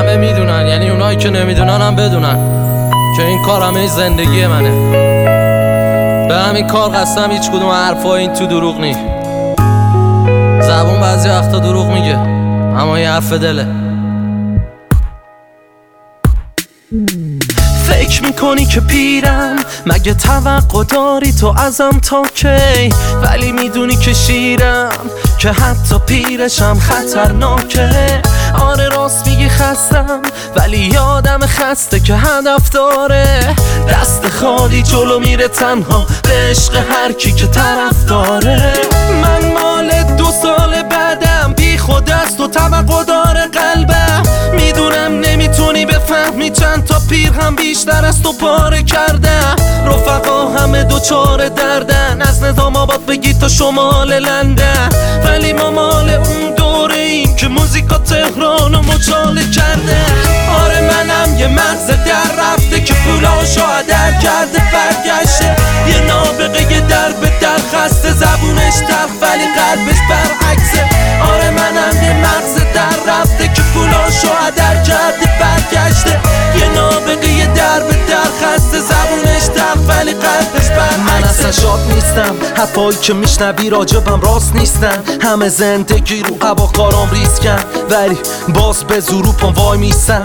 همه میدونن، یعنی اونایی که نمیدونن هم بدونن که این کار همه زندگی منه. به همین کار قسم هیچ کدوم حرفای این تو دروغ نی. زبون بعضی وقتا دروغ میگه اما یه حرف دله. فکر میکنی که پیرم، مگه توقع داری تو ازم تا کی؟ ولی میدونی که شیرم، که حتی پیرشم خطرناکه. آره راست میگی خستم، ولی یادم خسته که هدف داره. دست خالی جلو میره تنها به عشق هر کی که طرف داره. من مال 2 سال بعدم، بی خود است و توقع داره قلبم. میدونم نمیتونی بفهمی چند تا پیر هم بیشتر از تو پاره کردم. رفقا همه دوچار دردن، از نظام آباد بگی تا شمال لندن. ولی ما مال اون دوره ایم که موزیکا تهران و مچاله کرده. آره منم یه مغز در رفته که پولاشو هدر کرده برگشته. یه نابغه یه در به در خسته، زبونش تلخ ولی قلبش برعکسه. آره منم یه مغز در رفته که پولاشو هدر کرده برگشته. یه نابغه یه در به در خسته، زبونش تلخ ولی قلبش برعکسه. من اصلا شاد نیستم، حرفایی که میشنوی راجبم راست نیستن. همه زندگی رو هواکارام ریسکن، ولی باز به زور رو پام وای میستم.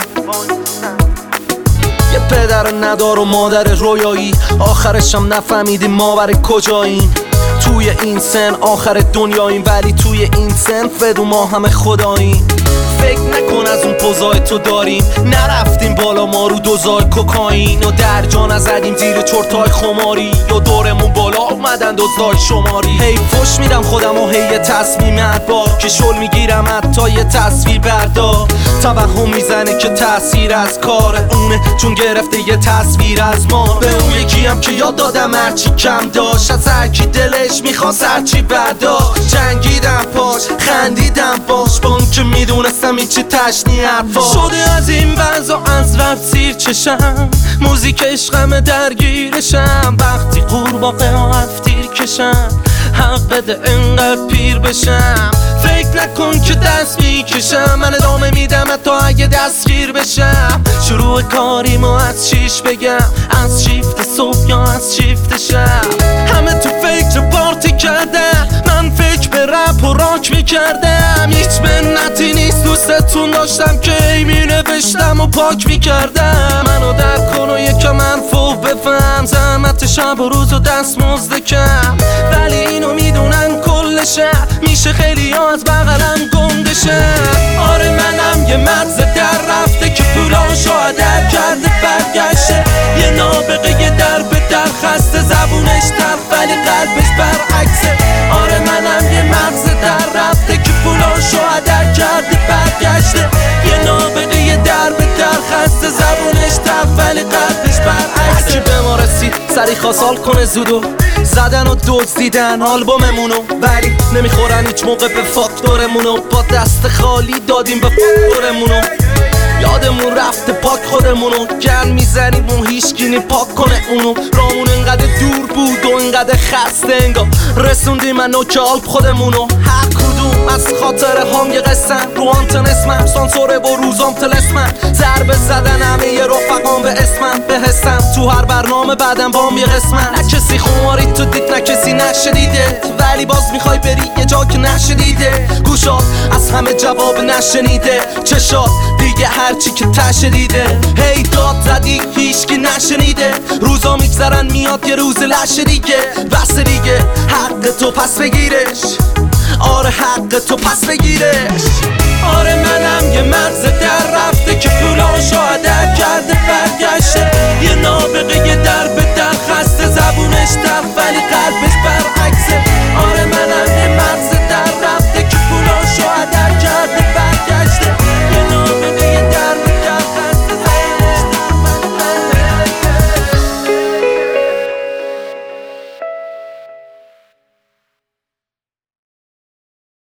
یه پدر ندار و مادر رویایی، آخرشم نفهمیدیم ما برای کجاییم. توی این سن آخر دنیاییم، ولی توی این سن فدو ما همه خداییم. فکر نکن از اون پوزای تو داریم، نرفتیم بالا ما رو دوزای کوکائین. و در جا نزدیم زیر چرتای خماری، یا دورمون بالا اومدن دوزای شماری. هی فش میدم خودم و هی تصمیم ادبار، که شل میگیرم حتی یه تصویر بردار. توهم میزنه که تأثیر از کار اونه، چون گرفته یه تصویر از ما. به اون یکی هم که یاد دادم هرچی کم داشت، از هرکی دلش میخواست هرچی برداشت. جنگیدم پاش، خندیدم باش، با اون که میدونستم هیچی تشنی حرفا. شده از این وضع از رفت سیر چشم، موزیک عشقم درگیرشم. وقتی قورباغه ها هفتیر کشم، حق بده انقدر پیر بشم. فکر نکن که دست میکشم، من ادامه میدم حتی اگه دستگیر بشم. شروع کاریمو از 6 بگم، از شیفت صبح یا از شیفت شب. همه تو فکر پارتی کردم، من فکر به رپ و راک میکردم. هیچ منتی نیست دوستتون داشتم که ای مینوشتم و پاک میکردم. منو در کن و یکم حرفو بفهم، زحمت شب و روز و دست مزدکم. ولی اینو میدونن کل شهر، میشه خیلی ها از بغلم گندشه. آره منم یه مغز در رفته که پولاشو هدر کرده برگشته. یه نابغه یه در به در خسته، زبونش تلخ ولی قلبش برعکسه. آره منم یه مغز در رفته که پولاشو هدر کرده برگشته. یه نابغه یه در به در خسته، زبونش تلخ ولی قلبش برعکسه. هرکی به ما رسید سری خواست کنه زودو، زدن و دزدیدن آلبوممونو، ولی نمیخورن هیچ موقع به فاکتورمونو. با دست خالی دادیم به فاکتورمونو، یادمون رفته پاک خودمونو. گن میزنیم اون هیچکی پاک کنه اونو. رامون انقدر دور بود و انقدر خسته، انگار رسوندیم من نوک آلب خودمونو. هر کدوم از خاطر هم یه قسم، رو آنتن اسمم سانسوره و روزام تلسمم. ضربه زدن همه یه رفقام به اسمم، به حسم تو هر برنامه بعدم بام یه قسمم. نه کسی خماری تو دید، نه کسی نشدیده، ولی باز میخوای بری یه جا که نشدیده. گوشات از همه جواب نشنیده، چشات دیگه هرچی که تشدیده. هی داد زدی هیچکی نشنیده، روزا میگذرن میاد یه روز لشه دیگه. بس دیگه حق تو پس بگیرش، آره حق تو پس بگیرش. آره منم یه مغز در رفته که